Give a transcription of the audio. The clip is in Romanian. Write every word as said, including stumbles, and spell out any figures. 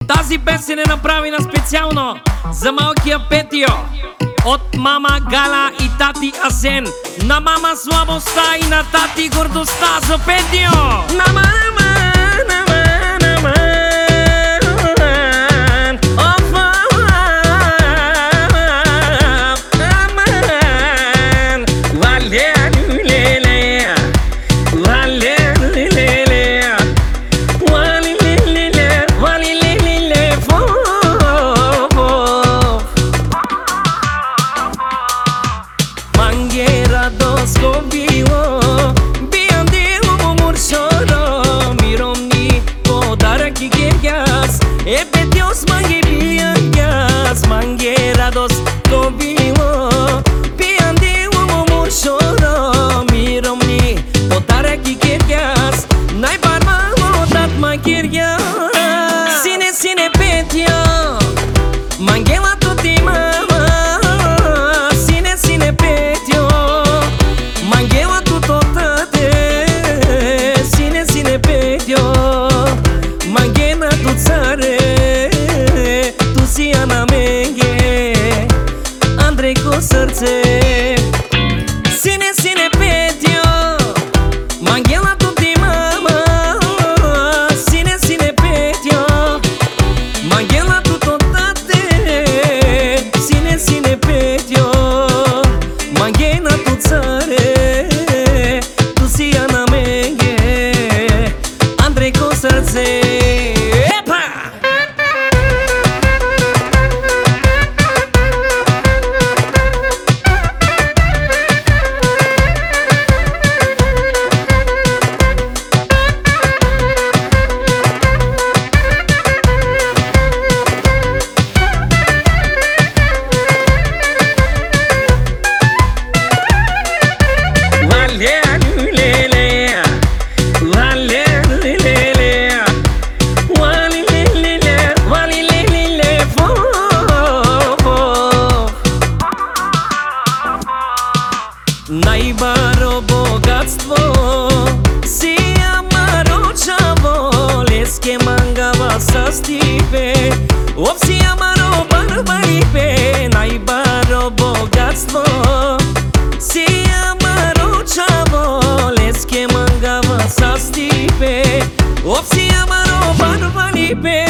Тази песен е направена специално за малкия Петио от мама Галя и тати Асен. На мама слабостта и на тати гордостта за Петио. Нама, нама, нама, нама. E pe Dios mange biangas, mange rados covilo. Piande umo murshoro, miromni potara ki kergas. Nai parma modat ma kergas. Sine sine petio, mangela tuti mama. Sine sine petio, mangela tuto tate. Sine sine petio, mangena tu țare. Ana menge Andrei cu srce. Sine sine Petio, manghela tutti mama. Sine sine Petio, manghela tutto tate. Sine sine Petio, manghena tu țare. Tu si ana menge Andrei cu srce. Najbaro bogactvo si amaro čavo, leske mangava sa stipe, opsi amaro barbaripe. Najbaro bogactvo si amaro čavo, leske mangava sa stipe, opsi amaro barbaripe.